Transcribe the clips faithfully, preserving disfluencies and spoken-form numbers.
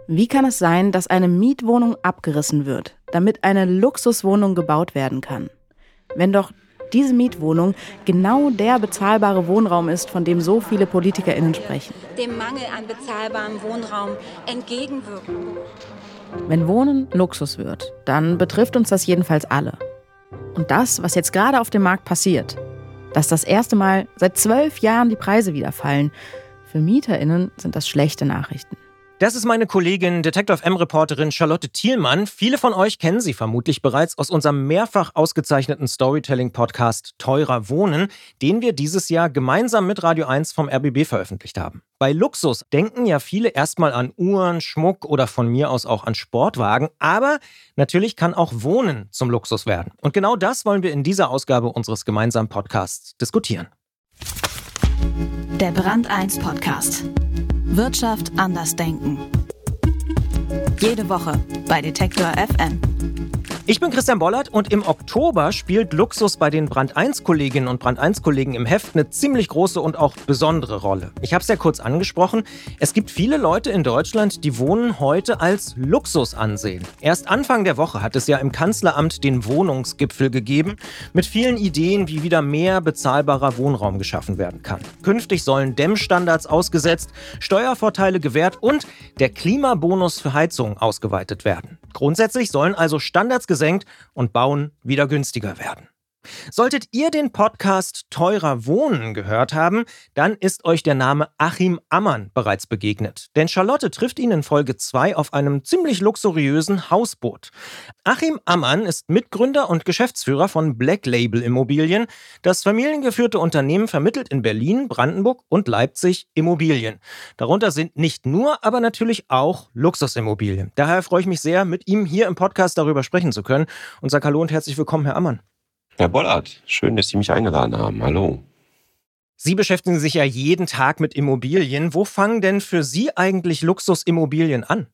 Wie kann es sein, dass eine Mietwohnung abgerissen wird, damit eine Luxuswohnung gebaut werden kann? Wenn doch diese Mietwohnung genau der bezahlbare Wohnraum ist, von dem so viele PolitikerInnen sprechen. Dem Mangel an bezahlbarem Wohnraum entgegenwirken. Wenn Wohnen Luxus wird, dann betrifft uns das jedenfalls alle. Und das, was jetzt gerade auf dem Markt passiert, dass das erste Mal seit zwölf Jahren die Preise wieder fallen, für MieterInnen sind das schlechte Nachrichten. Das ist meine Kollegin, Detektor F M-Reporterin Charlotte Thielmann. Viele von euch kennen sie vermutlich bereits aus unserem mehrfach ausgezeichneten Storytelling-Podcast Teurer Wohnen, den wir dieses Jahr gemeinsam mit Radio eins vom R B B veröffentlicht haben. Bei Luxus denken ja viele erstmal an Uhren, Schmuck oder von mir aus auch an Sportwagen. Aber natürlich kann auch Wohnen zum Luxus werden. Und genau das wollen wir in dieser Ausgabe unseres gemeinsamen Podcasts diskutieren. Der Brand eins Podcast. Wirtschaft anders denken. Jede Woche bei Detektor F M. Ich bin Christian Bollert und im Oktober spielt Luxus bei den Brand eins Kolleginnen und Brand eins Kollegen im Heft eine ziemlich große und auch besondere Rolle. Ich habe es ja kurz angesprochen. Es gibt viele Leute in Deutschland, die Wohnen heute als Luxus ansehen. Erst Anfang der Woche hat es ja im Kanzleramt den Wohnungsgipfel gegeben, mit vielen Ideen, wie wieder mehr bezahlbarer Wohnraum geschaffen werden kann. Künftig sollen Dämmstandards ausgesetzt, Steuervorteile gewährt und der Klimabonus für Heizungen ausgeweitet werden. Grundsätzlich sollen also Standards gesenkt und Bauen wieder günstiger werden. Solltet ihr den Podcast Teurer Wohnen gehört haben, dann ist euch der Name Achim Ammann bereits begegnet. Denn Charlotte trifft ihn in Folge zwei auf einem ziemlich luxuriösen Hausboot. Achim Ammann ist Mitgründer und Geschäftsführer von Black Label Immobilien. Das familiengeführte Unternehmen vermittelt in Berlin, Brandenburg und Leipzig Immobilien. Darunter sind nicht nur, aber natürlich auch Luxusimmobilien. Daher freue ich mich sehr, mit ihm hier im Podcast darüber sprechen zu können und sage Hallo und herzlich willkommen, Herr Ammann. Herr Bollert, schön, dass Sie mich eingeladen haben. Hallo. Sie beschäftigen sich ja jeden Tag mit Immobilien. Wo fangen denn für Sie eigentlich Luxusimmobilien an?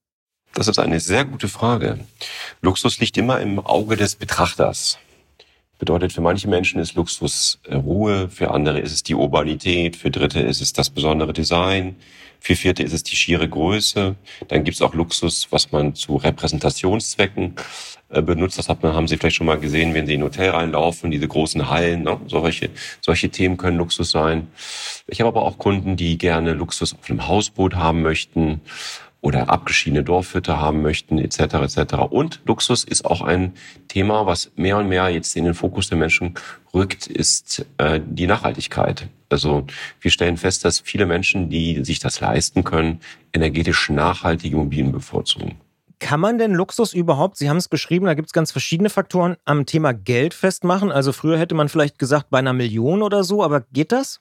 Das ist eine sehr gute Frage. Luxus liegt immer im Auge des Betrachters. Bedeutet, für manche Menschen ist Luxus Ruhe, für andere ist es die Urbanität, für Dritte ist es das besondere Design, für Vierte ist es die schiere Größe. Dann gibt es auch Luxus, was man zu Repräsentationszwecken äh, benutzt. Das hat man, haben Sie vielleicht schon mal gesehen, wenn Sie in ein Hotel reinlaufen, diese großen Hallen. Ne? Solche, solche Themen können Luxus sein. Ich habe aber auch Kunden, die gerne Luxus auf einem Hausboot haben möchten oder abgeschiedene Dorfhütte haben möchten, et cetera et cetera. Und Luxus ist auch ein Thema, was mehr und mehr jetzt in den Fokus der Menschen rückt, ist äh, die Nachhaltigkeit. Also wir stellen fest, dass viele Menschen, die sich das leisten können, energetisch nachhaltige Immobilien bevorzugen. Kann man denn Luxus überhaupt, Sie haben es beschrieben, da gibt es ganz verschiedene Faktoren, am Thema Geld festmachen? Also früher hätte man vielleicht gesagt bei einer Million oder so, aber geht das?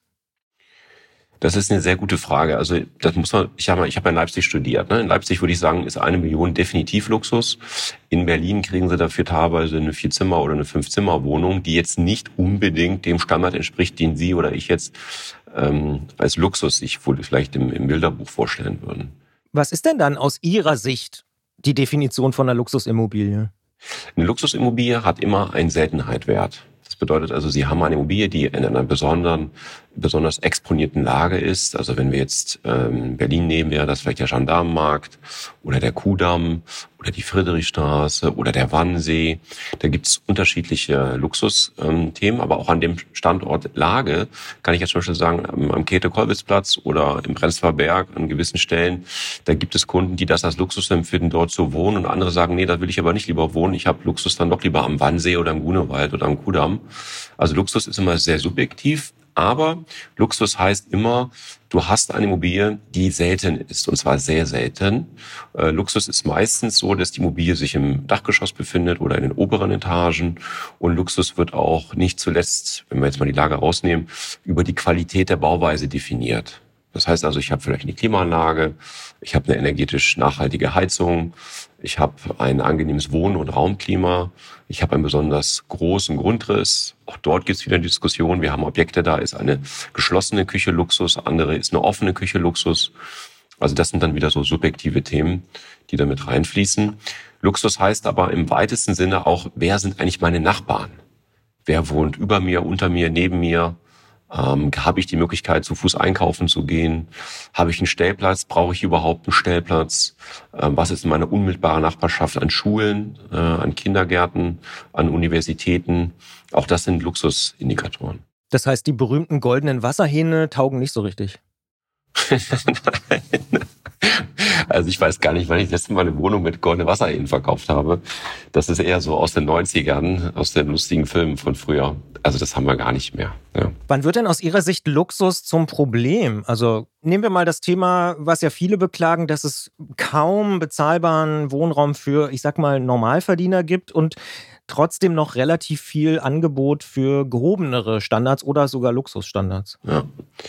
Das ist eine sehr gute Frage. Also das muss man. Ich habe, ich habe in Leipzig studiert. Ne? In Leipzig würde ich sagen, ist eine Million definitiv Luxus. In Berlin kriegen Sie dafür teilweise eine Vier-Zimmer- oder eine Fünf-Zimmer-Wohnung, die jetzt nicht unbedingt dem Standard entspricht, den Sie oder ich jetzt ähm, als Luxus sich wohl vielleicht im, im Bilderbuch vorstellen würden. Was ist denn dann aus Ihrer Sicht die Definition von einer Luxusimmobilie? Eine Luxusimmobilie hat immer einen Seltenheitswert. Das bedeutet also, Sie haben eine Immobilie, die in einer besonderen, besonders exponierten Lage ist. Also wenn wir jetzt ähm, Berlin nehmen, wäre das vielleicht der Gendarmenmarkt oder der Kuhdamm oder die Friedrichstraße oder der Wannsee. Da gibt es unterschiedliche Luxusthemen, ähm, aber auch an dem Standort Lage kann ich jetzt zum Beispiel sagen, am, am Käthe-Kollwitz-Platz oder im Prenzlauer Berg an gewissen Stellen, da gibt es Kunden, die das als Luxus empfinden, dort zu wohnen, und andere sagen, nee, da will ich aber nicht lieber wohnen, ich habe Luxus dann doch lieber am Wannsee oder am Grunewald oder am Kuhdamm. Also Luxus ist immer sehr subjektiv. Aber Luxus heißt immer, du hast eine Immobilie, die selten ist, und zwar sehr selten. Äh, Luxus ist meistens so, dass die Immobilie sich im Dachgeschoss befindet oder in den oberen Etagen. Und Luxus wird auch nicht zuletzt, wenn wir jetzt mal die Lage rausnehmen, über die Qualität der Bauweise definiert. Das heißt also, ich habe vielleicht eine Klimaanlage, ich habe eine energetisch nachhaltige Heizung, ich habe ein angenehmes Wohn- und Raumklima, ich habe einen besonders großen Grundriss. Auch dort gibt es wieder eine Diskussion. Wir haben Objekte, da ist eine geschlossene Küche Luxus, andere ist eine offene Küche Luxus. Also das sind dann wieder so subjektive Themen, die da mit reinfließen. Luxus heißt aber im weitesten Sinne auch, wer sind eigentlich meine Nachbarn? Wer wohnt über mir, unter mir, neben mir? Ähm, habe ich die Möglichkeit, zu Fuß einkaufen zu gehen? Habe ich einen Stellplatz? Brauche ich überhaupt einen Stellplatz? Ähm, was ist in meiner unmittelbaren Nachbarschaft an Schulen, äh, an Kindergärten, an Universitäten? Auch das sind Luxusindikatoren. Das heißt, die berühmten goldenen Wasserhähne taugen nicht so richtig? Nein. Also ich weiß gar nicht, wann ich das letzte Mal eine Wohnung mit goldenen Wasserhähnen verkauft habe. Das ist eher so aus den neunzigern, aus den lustigen Filmen von früher. Also das haben wir gar nicht mehr. Ja. Wann wird denn aus Ihrer Sicht Luxus zum Problem? Also nehmen wir mal das Thema, was ja viele beklagen, dass es kaum bezahlbaren Wohnraum für, ich sag mal, Normalverdiener gibt und trotzdem noch relativ viel Angebot für gehobenere Standards oder sogar Luxusstandards. Ja.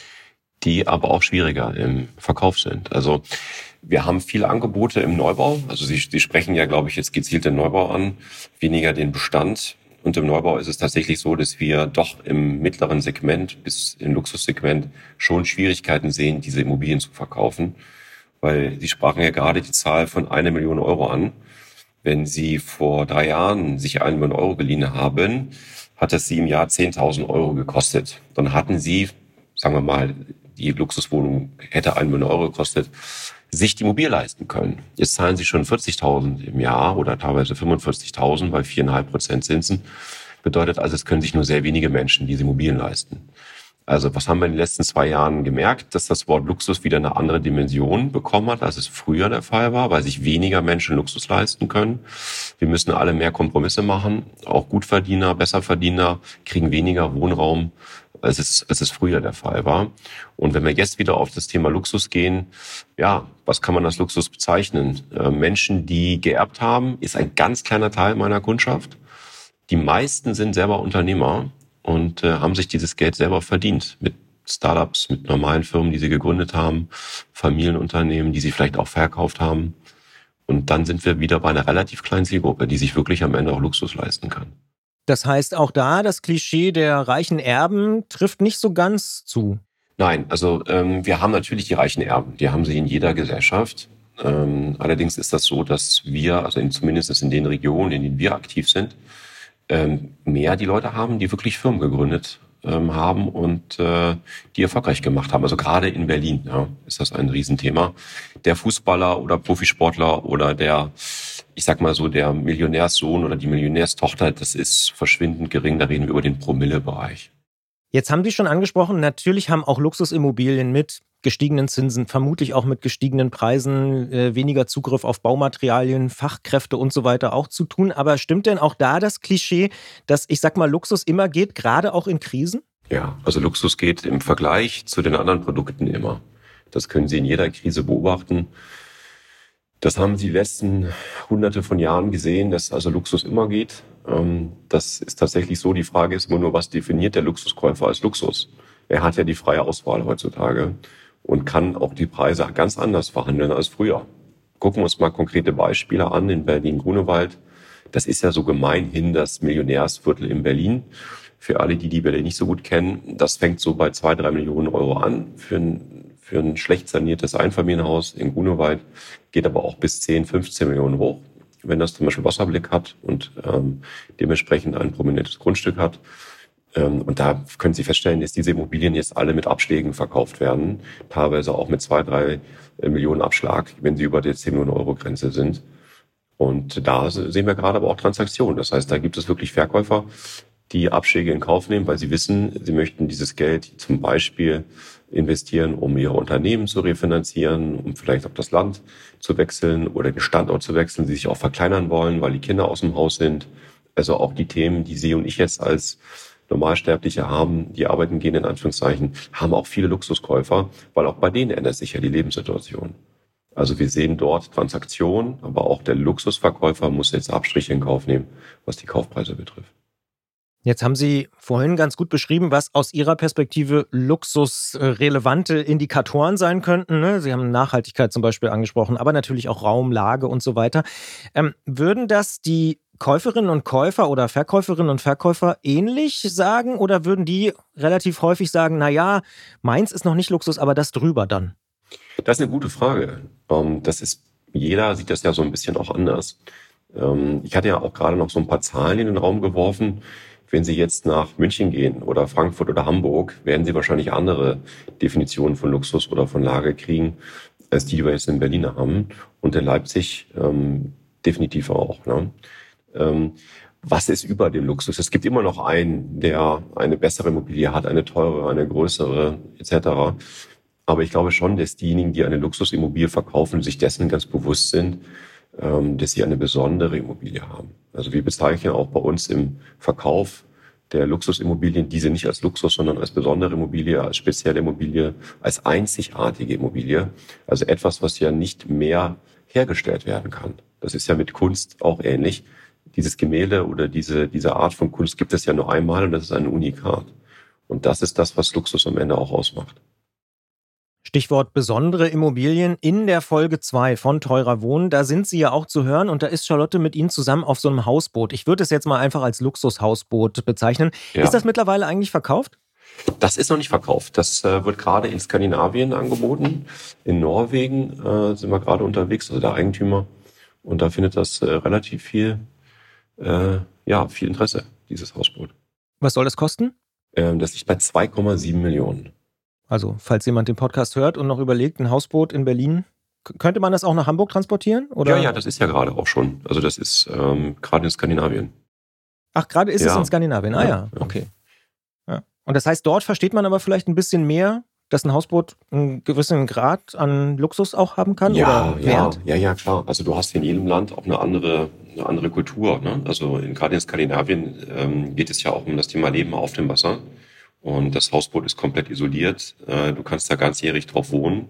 Die aber auch schwieriger im Verkauf sind. Also wir haben viele Angebote im Neubau. Also Sie, Sie sprechen ja, glaube ich, jetzt gezielt den Neubau an, weniger den Bestand. Und im Neubau ist es tatsächlich so, dass wir doch im mittleren Segment bis im Luxussegment schon Schwierigkeiten sehen, diese Immobilien zu verkaufen. Weil Sie sprachen ja gerade die Zahl von einer Million Euro an. Wenn Sie vor drei Jahren sich eine Million Euro geliehen haben, hat es Sie im Jahr zehntausend Euro gekostet. Dann hatten Sie, sagen wir mal, die Luxuswohnung hätte eine Million Euro gekostet, sich die Immobilie leisten können. Jetzt zahlen Sie schon vierzigtausend im Jahr oder teilweise fünfundvierzigtausend bei viereinhalb Prozent Zinsen. Bedeutet also, es können sich nur sehr wenige Menschen diese Immobilien leisten. Also was haben wir in den letzten zwei Jahren gemerkt? Dass das Wort Luxus wieder eine andere Dimension bekommen hat, als es früher der Fall war, weil sich weniger Menschen Luxus leisten können. Wir müssen alle mehr Kompromisse machen. Auch Gutverdiener, Besserverdiener kriegen weniger Wohnraum, als es, als es früher der Fall war. Und wenn wir jetzt wieder auf das Thema Luxus gehen, ja, was kann man als Luxus bezeichnen? Äh, Menschen, die geerbt haben, ist ein ganz kleiner Teil meiner Kundschaft. Die meisten sind selber Unternehmer und äh, haben sich dieses Geld selber verdient mit Startups, mit normalen Firmen, die sie gegründet haben, Familienunternehmen, die sie vielleicht auch verkauft haben. Und dann sind wir wieder bei einer relativ kleinen Zielgruppe, die sich wirklich am Ende auch Luxus leisten kann. Das heißt, auch da das Klischee der reichen Erben trifft nicht so ganz zu. Nein, also ähm, wir haben natürlich die reichen Erben. Die haben sie in jeder Gesellschaft. Ähm, allerdings ist das so, dass wir, also in, zumindest in den Regionen, in denen wir aktiv sind, ähm, mehr die Leute haben, die wirklich Firmen gegründet ähm, haben und äh, die erfolgreich gemacht haben. Also gerade in Berlin, ja, ist das ein Riesenthema. Der Fußballer oder Profisportler oder der, ich sag mal so, der Millionärssohn oder die Millionärstochter, das ist verschwindend gering. Da reden wir über den Promillebereich. Jetzt haben Sie schon angesprochen, natürlich haben auch Luxusimmobilien mit gestiegenen Zinsen, vermutlich auch mit gestiegenen Preisen, äh, weniger Zugriff auf Baumaterialien, Fachkräfte und so weiter auch zu tun. Aber stimmt denn auch da das Klischee, dass, ich sag mal, Luxus immer geht, gerade auch in Krisen? Ja, also Luxus geht im Vergleich zu den anderen Produkten immer. Das können Sie in jeder Krise beobachten. Das haben Sie die letzten hunderte von Jahren gesehen, dass also Luxus immer geht. Das ist tatsächlich so. Die Frage ist immer nur, was definiert der Luxuskäufer als Luxus? Er hat ja die freie Auswahl heutzutage und kann auch die Preise ganz anders verhandeln als früher. Gucken wir uns mal konkrete Beispiele an in Berlin-Grunewald. Das ist ja so gemeinhin das Millionärsviertel in Berlin. Für alle, die die Berlin nicht so gut kennen, das fängt so bei zwei, drei Millionen Euro an für ein, für ein schlecht saniertes Einfamilienhaus in Grunewald, geht aber auch bis zehn, fünfzehn Millionen hoch, wenn das zum Beispiel Wasserblick hat und ähm, dementsprechend ein prominentes Grundstück hat. Ähm, und da können Sie feststellen, dass diese Immobilien jetzt alle mit Abschlägen verkauft werden, teilweise auch mit zwei, drei Millionen Abschlag, wenn sie über der zehn Millionen Euro Grenze sind. Und da sehen wir gerade aber auch Transaktionen. Das heißt, da gibt es wirklich Verkäufer, die Abschläge in Kauf nehmen, weil sie wissen, sie möchten dieses Geld zum Beispiel investieren, um ihr Unternehmen zu refinanzieren, um vielleicht auch das Land zu wechseln oder den Standort zu wechseln, sie sich auch verkleinern wollen, weil die Kinder aus dem Haus sind. Also auch die Themen, die Sie und ich jetzt als Normalsterbliche haben, die arbeiten gehen in Anführungszeichen, haben auch viele Luxuskäufer, weil auch bei denen ändert sich ja die Lebenssituation. Also wir sehen dort Transaktionen, aber auch der Luxusverkäufer muss jetzt Abstriche in Kauf nehmen, was die Kaufpreise betrifft. Jetzt haben Sie vorhin ganz gut beschrieben, was aus Ihrer Perspektive luxusrelevante Indikatoren sein könnten. Ne? Sie haben Nachhaltigkeit zum Beispiel angesprochen, aber natürlich auch Raum, Lage und so weiter. Ähm, würden das die Käuferinnen und Käufer oder Verkäuferinnen und Verkäufer ähnlich sagen oder würden die relativ häufig sagen, naja, meins ist noch nicht Luxus, aber das drüber dann? Das ist eine gute Frage. Das ist, jeder sieht das ja so ein bisschen auch anders. Ich hatte ja auch gerade noch so ein paar Zahlen in den Raum geworfen. Wenn Sie jetzt nach München gehen oder Frankfurt oder Hamburg, werden Sie wahrscheinlich andere Definitionen von Luxus oder von Lage kriegen, als die, die wir jetzt in Berlin haben. Und in Leipzig ähm, definitiv auch. Ne? Ähm, was ist über dem Luxus? Es gibt immer noch einen, der eine bessere Immobilie hat, eine teurere, eine größere et cetera. Aber ich glaube schon, dass diejenigen, die eine Luxusimmobilie verkaufen, sich dessen ganz bewusst sind, dass sie eine besondere Immobilie haben. Also wir bezeichnen auch bei uns im Verkauf der Luxusimmobilien diese nicht als Luxus, sondern als besondere Immobilie, als spezielle Immobilie, als einzigartige Immobilie. Also etwas, was ja nicht mehr hergestellt werden kann. Das ist ja mit Kunst auch ähnlich. Dieses Gemälde oder diese, diese Art von Kunst gibt es ja nur einmal und das ist ein Unikat. Und das ist das, was Luxus am Ende auch ausmacht. Stichwort besondere Immobilien in der Folge zwei von Teurer Wohnen. Da sind Sie ja auch zu hören und da ist Charlotte mit Ihnen zusammen auf so einem Hausboot. Ich würde es jetzt mal einfach als Luxushausboot bezeichnen. Ja. Ist das mittlerweile eigentlich verkauft? Das ist noch nicht verkauft. Das äh, wird gerade in Skandinavien angeboten. In Norwegen äh, sind wir gerade unterwegs, also der Eigentümer. Und da findet das äh, relativ viel, äh, ja, viel Interesse, dieses Hausboot. Was soll das kosten? Ähm, das liegt bei zwei Komma sieben Millionen. Also, falls jemand den Podcast hört und noch überlegt, ein Hausboot in Berlin, könnte man das auch nach Hamburg transportieren? Oder? Ja, ja, das ist ja gerade auch schon. Also das ist ähm, gerade in Skandinavien. Ach, gerade ist ja. es in Skandinavien. Ah ja, ja. okay. Ja. Und das heißt, dort versteht man aber vielleicht ein bisschen mehr, dass ein Hausboot einen gewissen Grad an Luxus auch haben kann? Ja, oder ja, Wert? ja, ja, klar. Also du hast in jedem Land auch eine andere, eine andere Kultur. Ne? Also in, gerade in Skandinavien ähm, geht es ja auch um das Thema Leben auf dem Wasser. Und das Hausboot ist komplett isoliert. Du kannst da ganzjährig drauf wohnen.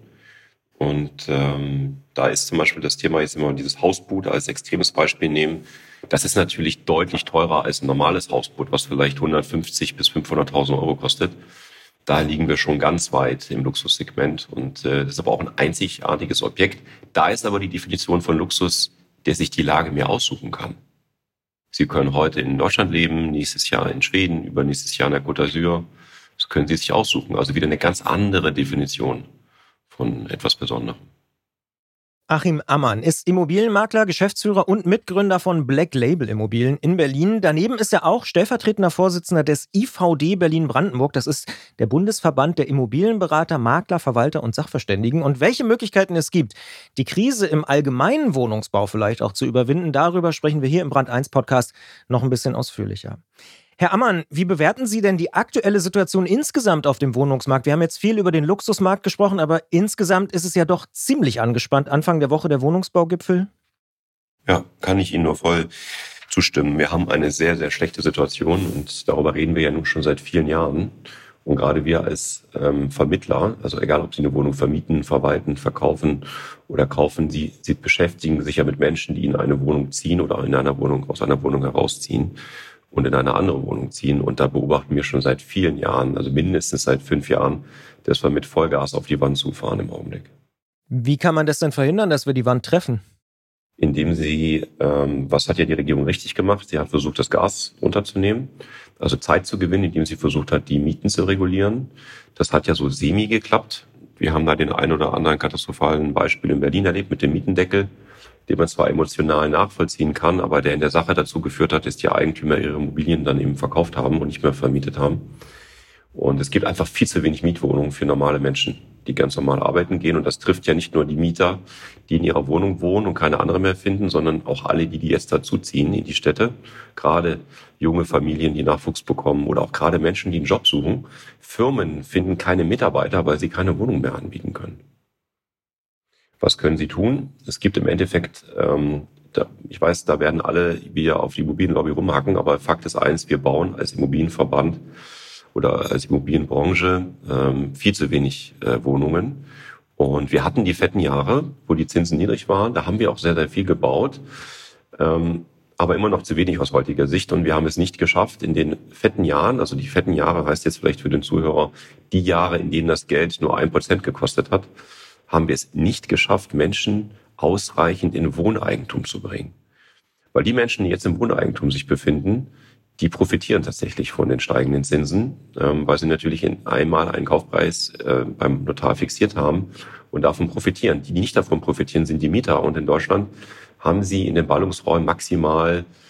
Und ähm, da ist zum Beispiel das Thema, jetzt immer dieses Hausboot als extremes Beispiel nehmen. Das ist natürlich deutlich teurer als ein normales Hausboot, was vielleicht hundertfünfzig bis fünfhunderttausend Euro kostet. Da liegen wir schon ganz weit im Luxussegment. Und äh, das ist aber auch ein einzigartiges Objekt. Da ist aber die Definition von Luxus, der sich die Lage mehr aussuchen kann. Sie können heute in Deutschland leben, nächstes Jahr in Schweden, übernächstes Jahr in der Côte d'Azur. Das können Sie sich aussuchen. Also wieder eine ganz andere Definition von etwas Besonderem. Achim Ammann ist Immobilienmakler, Geschäftsführer und Mitgründer von Black Label Immobilien in Berlin. Daneben ist er auch stellvertretender Vorsitzender des I V D Berlin-Brandenburg. Das ist der Bundesverband der Immobilienberater, Makler, Verwalter und Sachverständigen. Und welche Möglichkeiten es gibt, die Krise im allgemeinen Wohnungsbau vielleicht auch zu überwinden, darüber sprechen wir hier im Brand eins Podcast noch ein bisschen ausführlicher. Herr Ammann, wie bewerten Sie denn die aktuelle Situation insgesamt auf dem Wohnungsmarkt? Wir haben jetzt viel über den Luxusmarkt gesprochen, aber insgesamt ist es ja doch ziemlich angespannt. Anfang der Woche der Wohnungsbaugipfel. Ja, kann ich Ihnen nur voll zustimmen. Wir haben eine sehr, sehr schlechte Situation und darüber reden wir ja nun schon seit vielen Jahren. Und gerade wir als ähm, Vermittler, also egal ob Sie eine Wohnung vermieten, verwalten, verkaufen oder kaufen, Sie, Sie beschäftigen sich ja mit Menschen, die in eine Wohnung ziehen oder in einer Wohnung aus einer Wohnung herausziehen und in eine andere Wohnung ziehen. Und da beobachten wir schon seit vielen Jahren, also mindestens seit fünf Jahren, dass wir mit Vollgas auf die Wand zufahren im Augenblick. Wie kann man das denn verhindern, dass wir die Wand treffen? Indem sie, ähm, was hat ja die Regierung richtig gemacht? Sie hat versucht, das Gas runterzunehmen, also Zeit zu gewinnen, indem sie versucht hat, die Mieten zu regulieren. Das hat ja so semi geklappt. Wir haben da den ein oder anderen katastrophalen Beispiel in Berlin erlebt mit dem Mietendeckel, den man zwar emotional nachvollziehen kann, aber der in der Sache dazu geführt hat, dass die Eigentümer ihre Immobilien dann eben verkauft haben und nicht mehr vermietet haben. Und es gibt einfach viel zu wenig Mietwohnungen für normale Menschen, die ganz normal arbeiten gehen. Und das trifft ja nicht nur die Mieter, die in ihrer Wohnung wohnen und keine andere mehr finden, sondern auch alle, die die jetzt dazuziehen in die Städte. Gerade junge Familien, die Nachwuchs bekommen oder auch gerade Menschen, die einen Job suchen. Firmen finden keine Mitarbeiter, weil sie keine Wohnung mehr anbieten können. Was können sie tun? Es gibt im Endeffekt, ähm, da, ich weiß, da werden alle wieder auf die Immobilienlobby rumhacken, aber Fakt ist eins, wir bauen als Immobilienverband oder als Immobilienbranche ähm, viel zu wenig äh, Wohnungen. Und wir hatten die fetten Jahre, wo die Zinsen niedrig waren. Da haben wir auch sehr, sehr viel gebaut, ähm, aber immer noch zu wenig aus heutiger Sicht. Und wir haben es nicht geschafft, in den fetten Jahren, also die fetten Jahre heißt jetzt vielleicht für den Zuhörer, die Jahre, in denen das Geld nur ein Prozent gekostet hat, haben wir es nicht geschafft, Menschen ausreichend in Wohneigentum zu bringen. Weil die Menschen, die jetzt im Wohneigentum sich befinden, die profitieren tatsächlich von den steigenden Zinsen, ähm, weil sie natürlich in einmal einen Kaufpreis äh, beim Notar fixiert haben und davon profitieren. Die, die nicht davon profitieren, sind die Mieter. Und in Deutschland haben sie in den Ballungsräumen maximal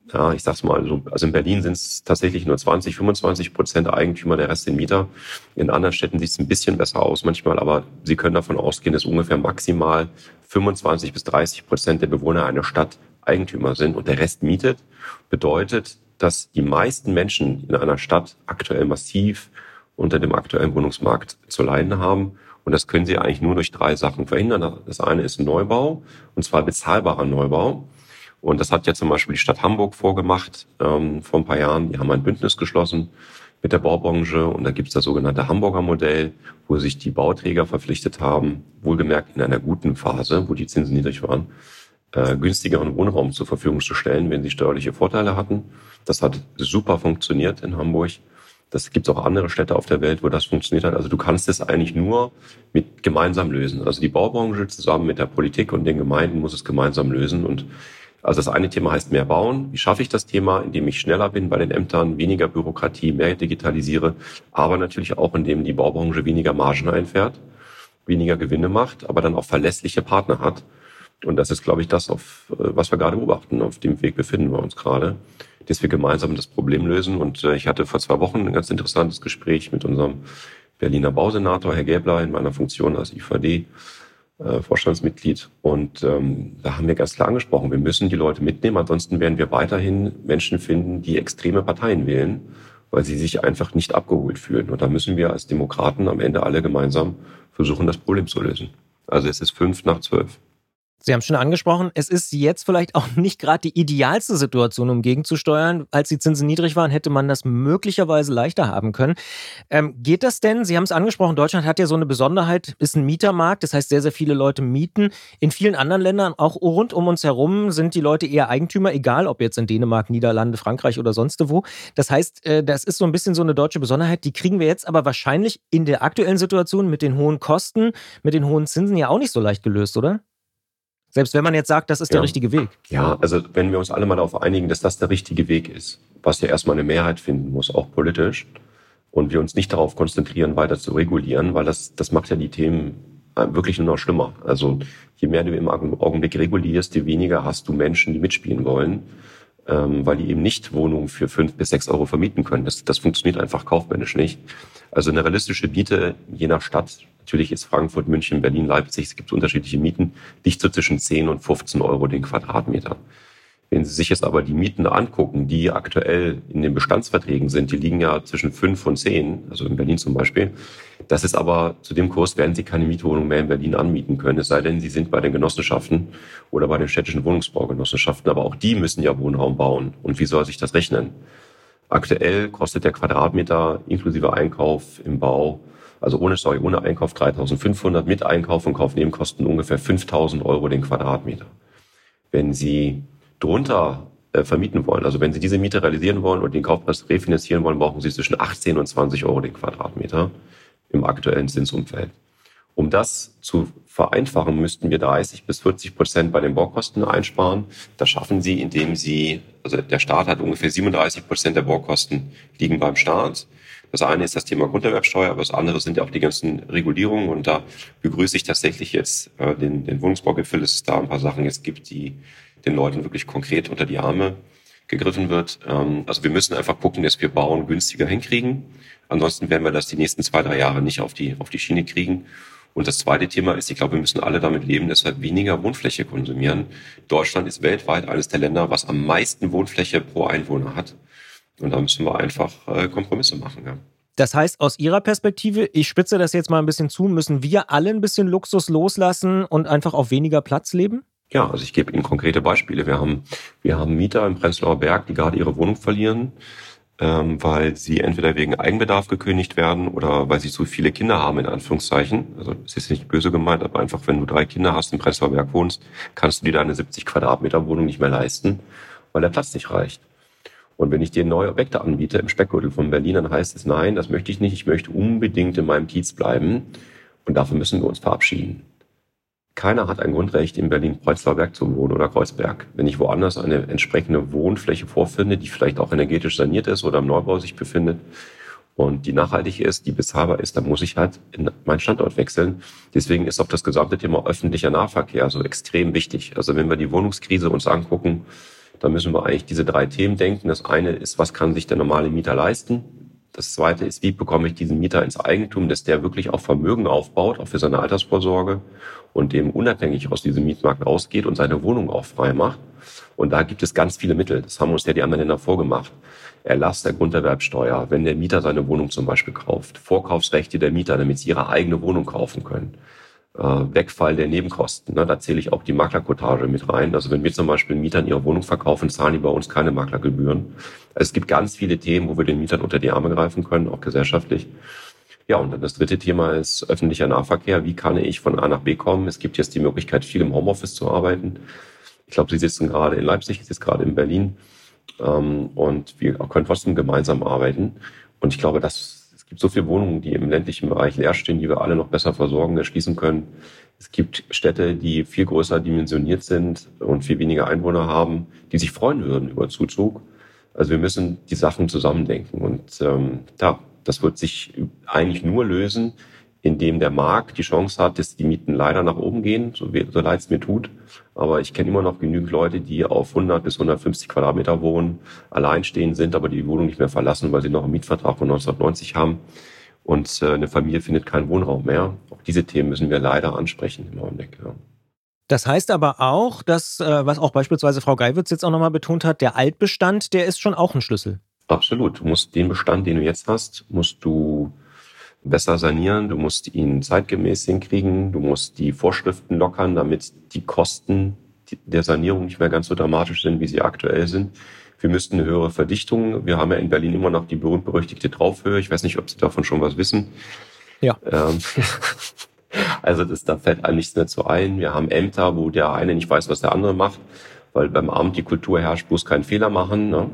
Ja, ich sag's mal, also in Berlin sind es tatsächlich nur zwanzig, fünfundzwanzig Prozent Eigentümer, der Rest sind Mieter. In anderen Städten sieht es ein bisschen besser aus manchmal, aber Sie können davon ausgehen, dass ungefähr maximal fünfundzwanzig bis dreißig Prozent der Bewohner einer Stadt Eigentümer sind und der Rest mietet. Bedeutet, dass die meisten Menschen in einer Stadt aktuell massiv unter dem aktuellen Wohnungsmarkt zu leiden haben. Und das können Sie eigentlich nur durch drei Sachen verhindern. Das eine ist Neubau, und zwar bezahlbarer Neubau. Und das hat ja zum Beispiel die Stadt Hamburg vorgemacht ähm, vor ein paar Jahren. Die haben ein Bündnis geschlossen mit der Baubranche und da gibt es das sogenannte Hamburger Modell, wo sich die Bauträger verpflichtet haben, wohlgemerkt in einer guten Phase, wo die Zinsen niedrig waren, äh, günstigeren Wohnraum zur Verfügung zu stellen, wenn sie steuerliche Vorteile hatten. Das hat super funktioniert in Hamburg. Das gibt es auch andere Städte auf der Welt, wo das funktioniert hat. Also du kannst es eigentlich nur mit gemeinsam lösen. Also die Baubranche zusammen mit der Politik und den Gemeinden muss es gemeinsam lösen. Und also das eine Thema heißt mehr bauen. Wie schaffe ich das Thema? Indem ich schneller bin bei den Ämtern, weniger Bürokratie, mehr digitalisiere, aber natürlich auch, indem die Baubranche weniger Margen einfährt, weniger Gewinne macht, aber dann auch verlässliche Partner hat. Und das ist, glaube ich, das, auf, was wir gerade beobachten. Auf dem Weg befinden wir uns gerade, dass wir gemeinsam das Problem lösen. Und ich hatte vor zwei Wochen ein ganz interessantes Gespräch mit unserem Berliner Bausenator, Herr Gäbler, in meiner Funktion als I V D. Vorstandsmitglied. Und ähm, da haben wir ganz klar angesprochen, wir müssen die Leute mitnehmen, ansonsten werden wir weiterhin Menschen finden, die extreme Parteien wählen, weil sie sich einfach nicht abgeholt fühlen. Und da müssen wir als Demokraten am Ende alle gemeinsam versuchen, das Problem zu lösen. Also es ist fünf nach zwölf. Sie haben schon angesprochen, es ist jetzt vielleicht auch nicht gerade die idealste Situation, um gegenzusteuern. Als die Zinsen niedrig waren, hätte man das möglicherweise leichter haben können. Ähm, geht das denn? Sie haben es angesprochen, Deutschland hat ja so eine Besonderheit, ist ein Mietermarkt, das heißt sehr, sehr viele Leute mieten. In vielen anderen Ländern, auch rund um uns herum, sind die Leute eher Eigentümer, egal ob jetzt in Dänemark, Niederlande, Frankreich oder sonst wo. Das heißt, äh, das ist so ein bisschen so eine deutsche Besonderheit, die kriegen wir jetzt aber wahrscheinlich in der aktuellen Situation mit den hohen Kosten, mit den hohen Zinsen ja auch nicht so leicht gelöst, oder? Selbst wenn man jetzt sagt, das ist ja. der richtige Weg. Ja, also wenn wir uns alle mal darauf einigen, dass das der richtige Weg ist, was ja erstmal eine Mehrheit finden muss, auch politisch, und wir uns nicht darauf konzentrieren, weiter zu regulieren, weil das, das macht ja die Themen wirklich nur noch schlimmer. Also je mehr du im Augenblick regulierst, je weniger hast du Menschen, die mitspielen wollen, ähm, weil die eben nicht Wohnungen für fünf bis sechs Euro vermieten können. Das, das funktioniert einfach kaufmännisch nicht. Also eine realistische Miete, je nach Stadt, natürlich ist Frankfurt, München, Berlin, Leipzig, es gibt unterschiedliche Mieten, liegt so zwischen zehn und fünfzehn Euro den Quadratmeter. Wenn Sie sich jetzt aber die Mieten angucken, die aktuell in den Bestandsverträgen sind, die liegen ja zwischen fünf und zehn, also in Berlin zum Beispiel. Das ist aber, zu dem Kurs werden Sie keine Mietwohnung mehr in Berlin anmieten können, es sei denn, Sie sind bei den Genossenschaften oder bei den städtischen Wohnungsbaugenossenschaften. Aber auch die müssen ja Wohnraum bauen. Und wie soll sich das rechnen? Aktuell kostet der Quadratmeter inklusive Einkauf im Bau, also ohne, sorry, ohne Einkauf dreitausendfünfhundert, mit Einkauf und Kaufnebenkosten ungefähr fünftausend Euro den Quadratmeter. Wenn Sie drunter äh, vermieten wollen, also wenn Sie diese Miete realisieren wollen und den Kaufpreis refinanzieren wollen, brauchen Sie zwischen achtzehn und zwanzig Euro den Quadratmeter im aktuellen Zinsumfeld. Um das zu vereinfachen, müssten wir dreißig bis vierzig Prozent bei den Baukosten einsparen. Das schaffen Sie, indem Sie, also der Staat hat ungefähr siebenunddreißig Prozent der Baukosten liegen beim Staat. Das eine ist das Thema Grunderwerbsteuer, aber das andere sind ja auch die ganzen Regulierungen. Und da begrüße ich tatsächlich jetzt äh, den, den Wohnungsbaugipfel, dass es da ein paar Sachen jetzt gibt, die den Leuten wirklich konkret unter die Arme gegriffen wird. Ähm, also wir müssen einfach gucken, dass wir Bauen günstiger hinkriegen. Ansonsten werden wir das die nächsten zwei, drei Jahre nicht auf die, auf die Schiene kriegen. Und das zweite Thema ist, ich glaube, wir müssen alle damit leben, dass wir weniger Wohnfläche konsumieren. Deutschland ist weltweit eines der Länder, was am meisten Wohnfläche pro Einwohner hat. Und da müssen wir einfach äh, Kompromisse machen. Ja. Das heißt, aus Ihrer Perspektive, ich spitze das jetzt mal ein bisschen zu, müssen wir alle ein bisschen Luxus loslassen und einfach auf weniger Platz leben? Ja, also ich gebe Ihnen konkrete Beispiele. Wir haben, wir haben Mieter im Prenzlauer Berg, die gerade ihre Wohnung verlieren, ähm, weil sie entweder wegen Eigenbedarf gekündigt werden oder weil sie zu viele Kinder haben, in Anführungszeichen. Also es ist nicht böse gemeint, aber einfach, wenn du drei Kinder hast, im Prenzlauer Berg wohnst, kannst du dir deine siebzig Quadratmeter Wohnung nicht mehr leisten, weil der Platz nicht reicht. Und wenn ich dir neue Objekte anbiete im Speckgürtel von Berlin, dann heißt es, nein, das möchte ich nicht. Ich möchte unbedingt in meinem Kiez bleiben. Und dafür müssen wir uns verabschieden. Keiner hat ein Grundrecht, in Berlin-Prenzlauer Berg zu wohnen oder Kreuzberg. Wenn ich woanders eine entsprechende Wohnfläche vorfinde, die vielleicht auch energetisch saniert ist oder im Neubau sich befindet und die nachhaltig ist, die bezahlbar ist, dann muss ich halt in meinen Standort wechseln. Deswegen ist auch das gesamte Thema öffentlicher Nahverkehr so extrem wichtig. Also wenn wir die Wohnungskrise uns angucken, Da müssen wir eigentlich diese drei Themen denken. Das eine ist, was kann sich der normale Mieter leisten? Das zweite ist, wie bekomme ich diesen Mieter ins Eigentum, dass der wirklich auch Vermögen aufbaut, auch für seine Altersvorsorge und dem unabhängig aus diesem Mietmarkt rausgeht und seine Wohnung auch frei macht. Und da gibt es ganz viele Mittel. Das haben uns ja die anderen Länder vorgemacht. Erlass der Grunderwerbsteuer, wenn der Mieter seine Wohnung zum Beispiel kauft. Vorkaufsrechte der Mieter, damit sie ihre eigene Wohnung kaufen können. Äh, Wegfall der Nebenkosten. Ne? Da zähle ich auch die Maklerkotage mit rein. Also wenn wir zum Beispiel Mietern ihre Wohnung verkaufen, zahlen die bei uns keine Maklergebühren. Also es gibt ganz viele Themen, wo wir den Mietern unter die Arme greifen können, auch gesellschaftlich. Ja, und dann das dritte Thema ist öffentlicher Nahverkehr. Wie kann ich von A nach B kommen? Es gibt jetzt die Möglichkeit, viel im Homeoffice zu arbeiten. Ich glaube, Sie sitzen gerade in Leipzig, ich sitze gerade in Berlin. Ähm, und wir können trotzdem gemeinsam arbeiten. Und ich glaube, dass es gibt so viele Wohnungen, die im ländlichen Bereich leer stehen, die wir alle noch besser versorgen, erschließen können. Es gibt Städte, die viel größer dimensioniert sind und viel weniger Einwohner haben, die sich freuen würden über Zuzug. Also wir müssen die Sachen zusammendenken. Und ähm, ja, das wird sich eigentlich nur lösen, indem der Markt die Chance hat, dass die Mieten leider nach oben gehen, so, so leid es mir tut. Aber ich kenne immer noch genügend Leute, die auf hundert bis hundertfünfzig Quadratmeter wohnen, alleinstehend sind, aber die Wohnung nicht mehr verlassen, weil sie noch einen Mietvertrag von neunzehnhundertneunzig haben. Und äh, eine Familie findet keinen Wohnraum mehr. Auch diese Themen müssen wir leider ansprechen im Augenblick. Ja. Das heißt aber auch, dass, äh, was auch beispielsweise Frau Geiwitz jetzt auch nochmal betont hat, der Altbestand, der ist schon auch ein Schlüssel. Absolut. Du musst den Bestand, den du jetzt hast, musst du besser sanieren, du musst ihn zeitgemäß hinkriegen, du musst die Vorschriften lockern, damit die Kosten der Sanierung nicht mehr ganz so dramatisch sind, wie sie aktuell sind. Wir müssten eine höhere Verdichtung. Wir haben ja in Berlin immer noch die berühmt-berüchtigte Traufhöhe. Ich weiß nicht, ob Sie davon schon was wissen. Ja. Ähm, also das, da fällt einem nichts mehr zu ein. Wir haben Ämter, wo der eine nicht weiß, was der andere macht, weil beim Amt die Kultur herrscht, bloß keinen Fehler machen, ne?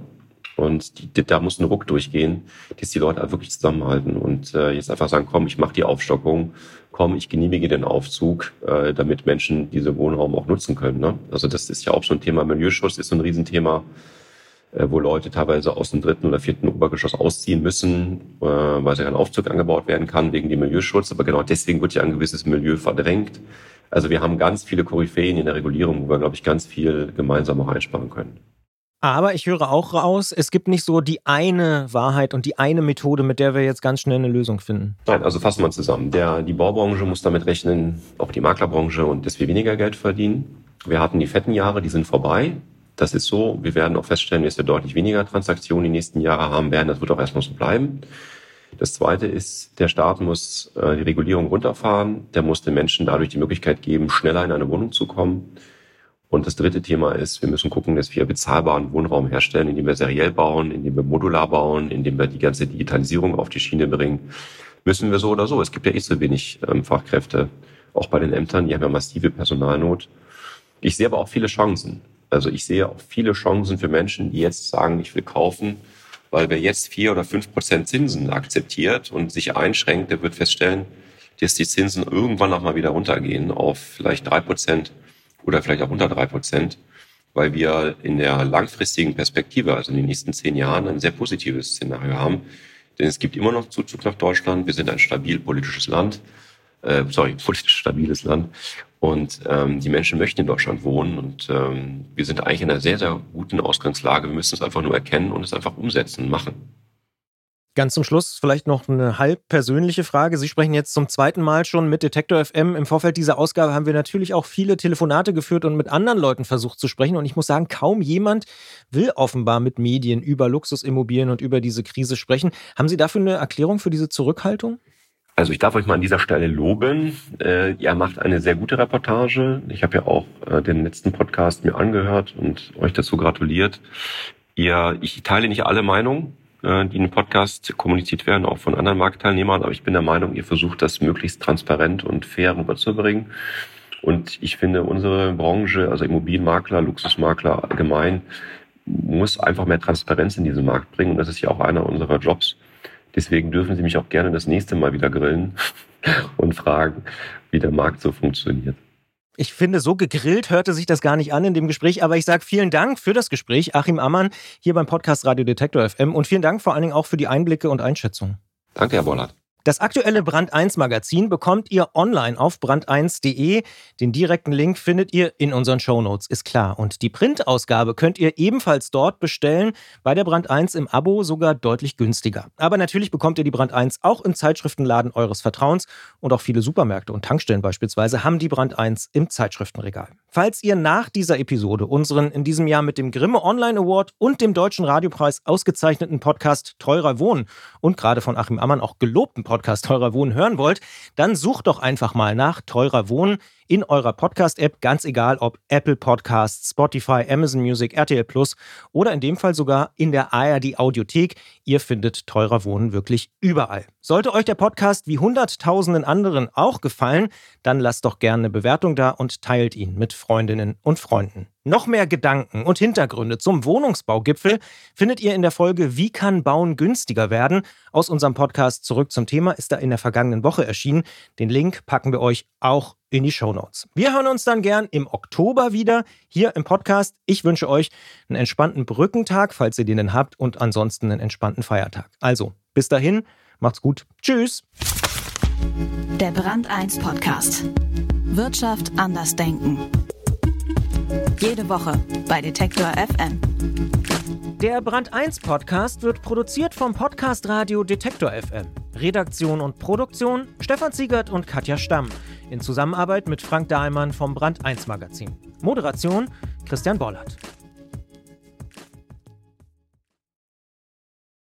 Und die, da muss ein Ruck durchgehen, dass die Leute wirklich zusammenhalten und äh, jetzt einfach sagen, komm, ich mache die Aufstockung, komm, ich genehmige den Aufzug, äh, damit Menschen diese Wohnraum auch nutzen können. Ne? Also das ist ja auch so ein Thema, Milieuschutz ist so ein Riesenthema, äh, wo Leute teilweise aus dem dritten oder vierten Obergeschoss ausziehen müssen, äh, weil ja ein Aufzug angebaut werden kann wegen dem Milieuschutz. Aber genau deswegen wird ja ein gewisses Milieu verdrängt. Also wir haben ganz viele Koryphäen in der Regulierung, wo wir, glaube ich, ganz viel gemeinsam auch einsparen können. Aber ich höre auch raus, es gibt nicht so die eine Wahrheit und die eine Methode, mit der wir jetzt ganz schnell eine Lösung finden. Nein, also fassen wir zusammen. Der, die Baubranche muss damit rechnen, auch die Maklerbranche, und dass wir weniger Geld verdienen. Wir hatten die fetten Jahre, die sind vorbei. Das ist so. Wir werden auch feststellen, dass wir deutlich weniger Transaktionen die nächsten Jahre haben werden. Das wird auch erstmal so bleiben. Das Zweite ist, der Staat muss äh, die Regulierung runterfahren. Der muss den Menschen dadurch die Möglichkeit geben, schneller in eine Wohnung zu kommen. Und das dritte Thema ist, wir müssen gucken, dass wir bezahlbaren Wohnraum herstellen, indem wir seriell bauen, indem wir modular bauen, indem wir die ganze Digitalisierung auf die Schiene bringen. Müssen wir so oder so. Es gibt ja eh so wenig ähm, Fachkräfte, auch bei den Ämtern, die haben ja massive Personalnot. Ich sehe aber auch viele Chancen. Also ich sehe auch viele Chancen für Menschen, die jetzt sagen, ich will kaufen, weil wer jetzt vier oder fünf Prozent Zinsen akzeptiert und sich einschränkt, der wird feststellen, dass die Zinsen irgendwann noch mal wieder runtergehen auf vielleicht drei Prozent. Oder vielleicht auch unter drei Prozent, weil wir in der langfristigen Perspektive, also in den nächsten zehn Jahren, ein sehr positives Szenario haben. Denn es gibt immer noch Zuzug nach Deutschland. Wir sind ein stabil politisches Land, äh, sorry, politisch stabiles Land. Und ähm, die Menschen möchten in Deutschland wohnen. Und ähm, wir sind eigentlich in einer sehr, sehr guten Ausgangslage. Wir müssen es einfach nur erkennen und es einfach umsetzen und machen. Ganz zum Schluss vielleicht noch eine halb persönliche Frage. Sie sprechen jetzt zum zweiten Mal schon mit Detektor F M. Im Vorfeld dieser Ausgabe haben wir natürlich auch viele Telefonate geführt und mit anderen Leuten versucht zu sprechen. Und ich muss sagen, kaum jemand will offenbar mit Medien über Luxusimmobilien und über diese Krise sprechen. Haben Sie dafür eine Erklärung für diese Zurückhaltung? Also ich darf euch mal an dieser Stelle loben. Äh, ihr macht eine sehr gute Reportage. Ich habe ja auch äh, den letzten Podcast mir angehört und euch dazu gratuliert. Ihr, ich teile nicht alle Meinungen, die in dem Podcast kommuniziert werden, auch von anderen Marktteilnehmern. Aber ich bin der Meinung, ihr versucht das möglichst transparent und fair rüberzubringen. Und ich finde, unsere Branche, also Immobilienmakler, Luxusmakler allgemein, muss einfach mehr Transparenz in diesen Markt bringen. Und das ist ja auch einer unserer Jobs. Deswegen dürfen Sie mich auch gerne das nächste Mal wieder grillen und fragen, wie der Markt so funktioniert. Ich finde, so gegrillt hörte sich das gar nicht an in dem Gespräch, aber ich sage vielen Dank für das Gespräch, Achim Ammann, hier beim Podcast Radio Detektor F M, und vielen Dank vor allen Dingen auch für die Einblicke und Einschätzungen. Danke, Herr Bollert. Das aktuelle Brand eins Magazin bekommt ihr online auf brand eins punkt de. Den direkten Link findet ihr in unseren Shownotes, ist klar. Und die Printausgabe könnt ihr ebenfalls dort bestellen, bei der Brand eins im Abo sogar deutlich günstiger. Aber natürlich bekommt ihr die Brand eins auch im Zeitschriftenladen eures Vertrauens und auch viele Supermärkte und Tankstellen beispielsweise haben die Brand eins im Zeitschriftenregal. Falls ihr nach dieser Episode unseren in diesem Jahr mit dem Grimme Online Award und dem Deutschen Radiopreis ausgezeichneten Podcast Teurer Wohnen und gerade von Achim Ammann auch gelobten Podcast Teurer Wohnen hören wollt, dann sucht doch einfach mal nach Teurer Wohnen in eurer Podcast-App, ganz egal ob Apple Podcasts, Spotify, Amazon Music, R T L Plus oder in dem Fall sogar in der A R D-Audiothek. Ihr findet Teurer Wohnen wirklich überall. Sollte euch der Podcast wie hunderttausenden anderen auch gefallen, dann lasst doch gerne eine Bewertung da und teilt ihn mit Freundinnen und Freunden. Noch mehr Gedanken und Hintergründe zum Wohnungsbaugipfel findet ihr in der Folge Wie kann Bauen günstiger werden? Aus unserem Podcast Zurück zum Thema ist da in der vergangenen Woche erschienen. Den Link packen wir euch auch in die Shownotes. Wir hören uns dann gern im Oktober wieder hier im Podcast. Ich wünsche euch einen entspannten Brückentag, falls ihr den denn habt, und ansonsten einen entspannten Feiertag. Also, bis dahin, macht's gut. Tschüss. Der Brand eins Podcast. Wirtschaft anders denken. Jede Woche bei Detektor F M. Der Brand eins Podcast wird produziert vom Podcast Radio Detektor F M. Redaktion und Produktion Stefan Ziegert und Katja Stamm. In Zusammenarbeit mit Frank Dahlmann vom Brand eins Magazin. Moderation Christian Bollert.